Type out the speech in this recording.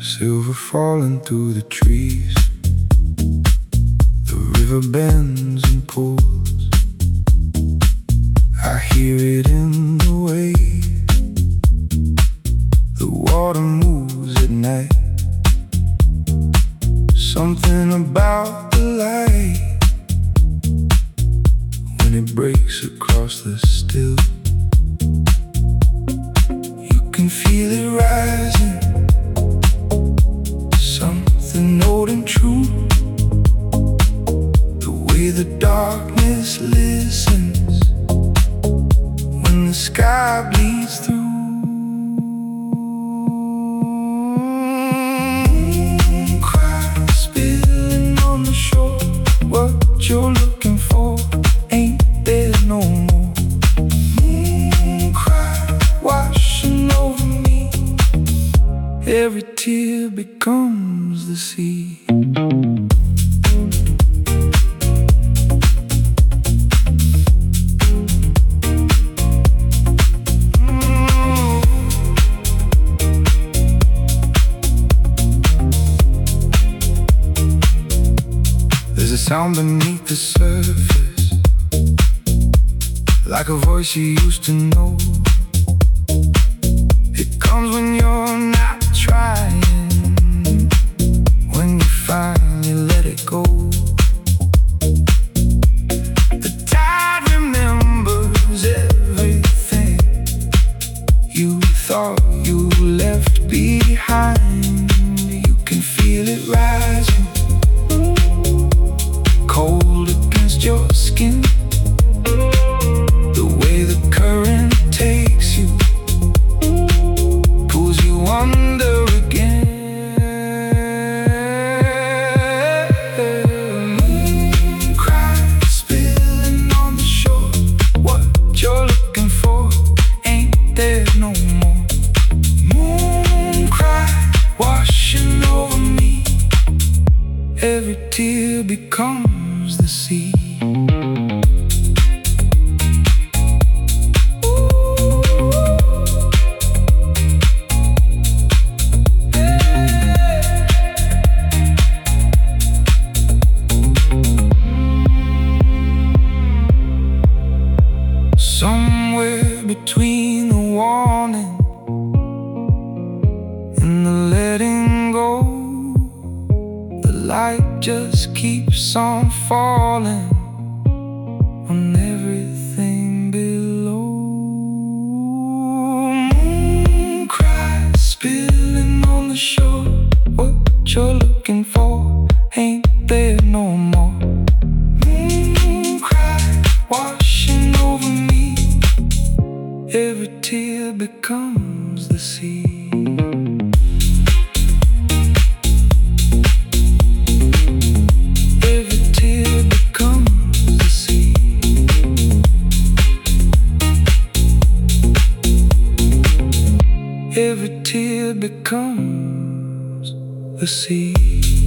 Silver falling through the trees. The river bends and pulls. I hear it in the waves. The water moves at night. Something about the light when it breaks across the still. You can feel it rising, something old and true. The way the darkness listens when the sky bleeds through. Cry, spilling on the shore. What you're looking for ain't there no more. Cry, washing over me. Every tear becomes the sea. There's a sound beneath the surface, like a voice you used to know. It comes when you're not trying, when you finally let it go. The tide remembers everything you thought you left behind. You can feel it rising, cold against your skin. The way the current takes you, pulls you under again. Cry, spilling on the shore. What you're looking for ain't there no more. Moon cry, washing over me. Every tear becomes the sea. Somewhere between the warning and the letting go, the light just keeps on falling on everything below. Moon cry, spilling on the shore. What you're looking for ain't there no more. Moon cry, washing over me. Every tear becomes the sea. Every tear becomes the sea.